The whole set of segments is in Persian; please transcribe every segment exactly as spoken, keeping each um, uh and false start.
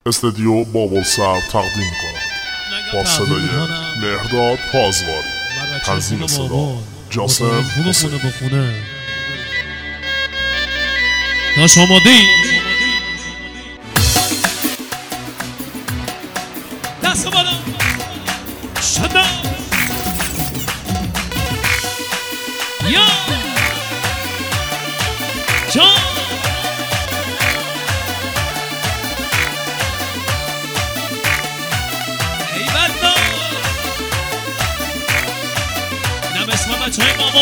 استودیو بابلسر تقدیم کند با صدای مهرداد پازواری، تنظیم صدا جاسم حسین. داش آماده ای؟ دست بالا شده یا جان ای بلدا اینم اسم بچه های ماما.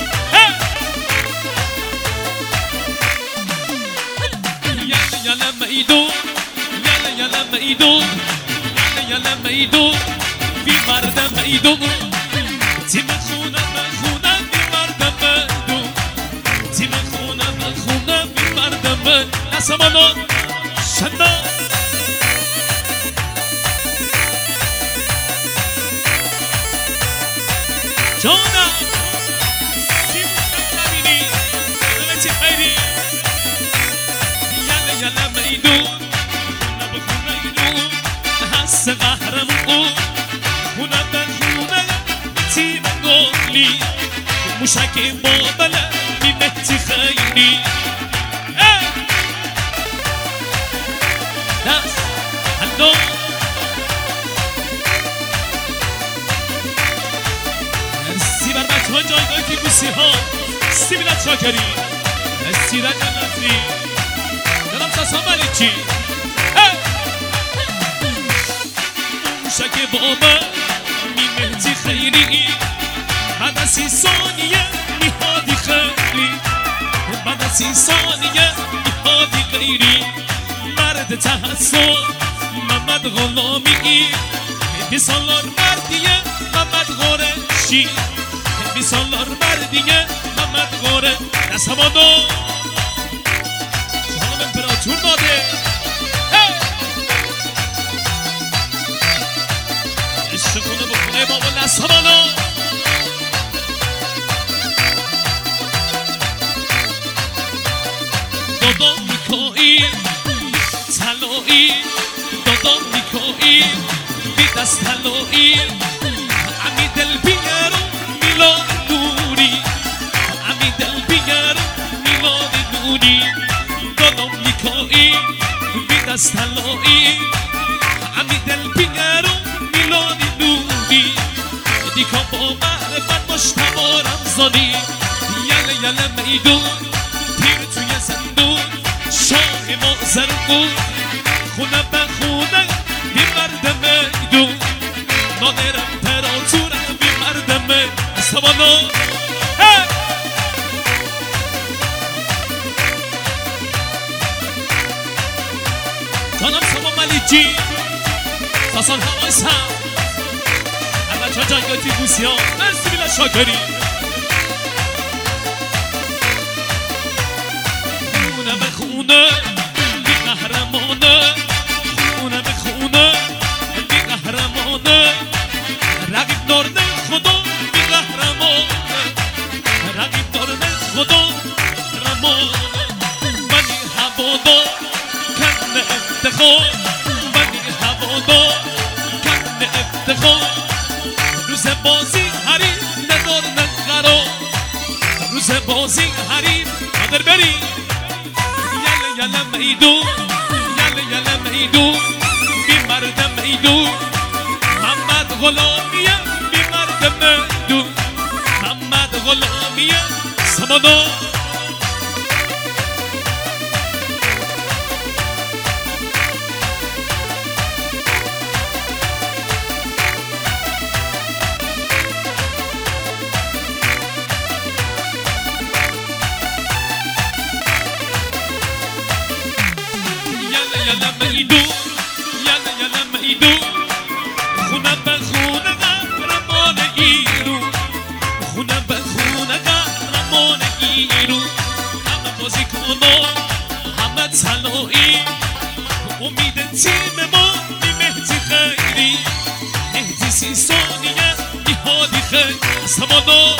یالا یالا میدون یالا یالا میدون یالا یالا میدون بی مردم میدون تیم خونه خونه بی مردم میدون تیم خونه خونه بی مردم میدون نسمانا شنا جانا تیم نبینی نمیتی خیلی یالا یالا میدون خونه بخونه ایدون حس قهرمون خونه بخونه تیم گلی موشک بابله میمتی خیلی دست هلو مرسی بر بچه ها جایگاه تیگوسی ها سیبیلت شاکری مرسی را جنتی دلم ساسا ملیچی موشک بابا میمتی خیلی بعد از سی ثانیه میهادی خیلی بعد از سی ثانیه میهادی غیری مرد تحصیل محمد غلامی بی سالار مردیه محمد غورشی بی سالار مردیه محمد غوره دست همانو جانم امپراتور داده عشق خونه بخونه بابا دست همانو دادا میکایی تلایی دادا میکایی بی دست تلایی امی دل بیارو میلاد نوری امی دل بیارو میلاد نوری دادا میکایی بی دست تلایی امی دل بیارو میلاد نوری دیکا با معرفت مشتبا رمزانی یله یله میدون تیر توی زندون شاخ ما زرگون خونه به خونه بی مرد میدون نادر امپراتورم بی مرد میدون سوانا جانم سوا ملیجی ساسان هوایس هم هر بچه ها جایگاه تیگوسی ها مرسی بیلا شاکری خونه به خونه بی قهرمانه خونه به خونه بی قهرمانه رقیب دارده خدا بی قهرمانه رقیب دارده خدا قهرمانه منی هوادار کن افتخار منی هوادار کن افتخار روز بازی حریف ندار نقرار روز بازی حریف ندار بری یالا یالا میدون یالا یالا میدون بی مرد میدون محمد غلامیه بی مرد میدون محمد غلامیه سمانا یالا میدون یالا یالا میدون خونه به خونه قهرمان ایرو خونه به خونه قهرمان ایرو همه بازی کنو همه تلایی امید تیم ما بی مهدی خیلی مهدی سی ثانیه میهادی خیلی سمانو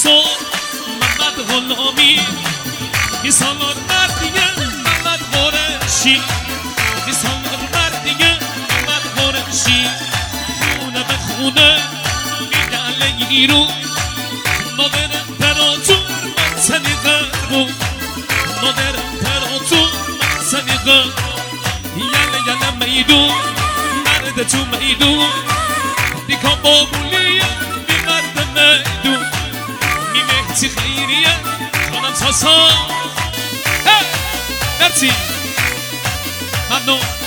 سو محمد غلامی یه سالار مردیه محمد قرشی یه سالار مردیه محمد قرشی خونه به خونه میدل ایرون مادرم پراتون من سنیقه بود مادرم پراتون من سنیقه یله یله میدون مرد تو میدون دیکا بابولیه بی مرد میدون می مهتی خیریه خانم ساسا مرسی ممنون